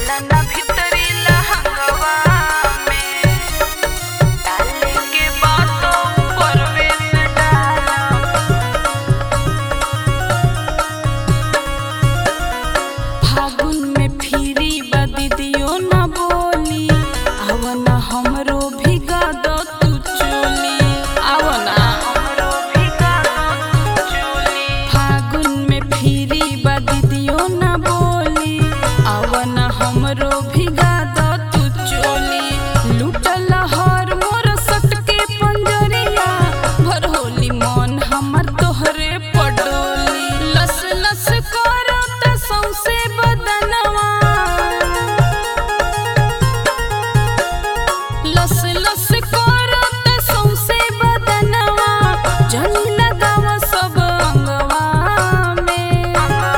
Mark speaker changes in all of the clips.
Speaker 1: डालना भीतरी लहंगवा में डाले के बातों परवेश डाला। फागुन में फिरी बदिदियो न बोली आवना हमरो भिगा दो तू चोली आवना हमरो भिगा दो तू चोली। फागुन में फिरी बदिदियो न बोली आवना हमरो भिगा दो तू चोली। लूटल हर मोर सटके पंजरिया भर होली मन हमर तोहरे पडोली। लस लस करत सौंसे बदनवा लस लस करत सौंसे बदनवा जनी लगावा सब अंगवा में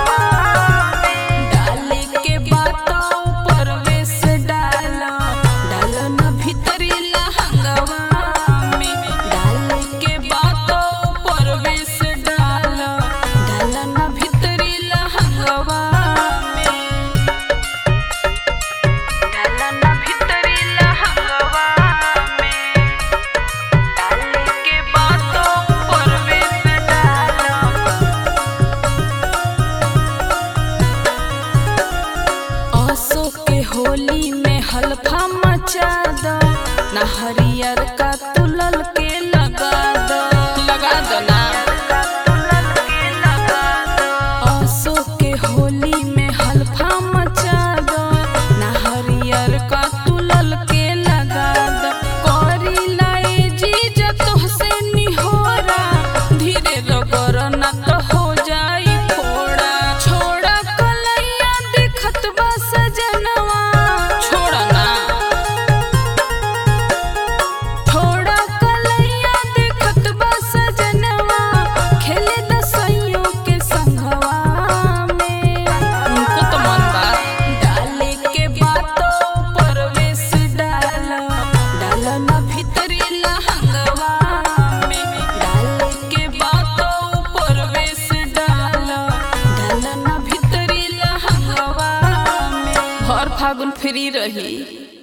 Speaker 1: डाले के बातों परवेश डाला। डालना भीतरी लहंगवा में डाले के बातों परवेश डाला। डालना भीतरी लहंगवा में डालना भीतरी लहंगवा में डाले के बातों परवेश डाला। असो के होली में हल्फा मचा दो ना हरियर का तुलल के लगा दो ना। असो के होली में हल्फा मचा दो ना हरियर का तुलल के लगा दो। करी लाई जीजा तोहसे निहोरा धीरे रगड़ ना तो हो जाई फोड़ा। छोड़ा कलैया दिखत बा सजनवा छोड़ा ना छोड़ा कलैया दिखत बा सजनवा खेले दसइयों के संगवा में। उनको तो मन बा डाले के बातों परवेश डाला। डालना भीतरी लहंगवा में डाले के बातों परवेश डाला। डालना भीतरी लहंगवा में भर फागुन फ्री रही।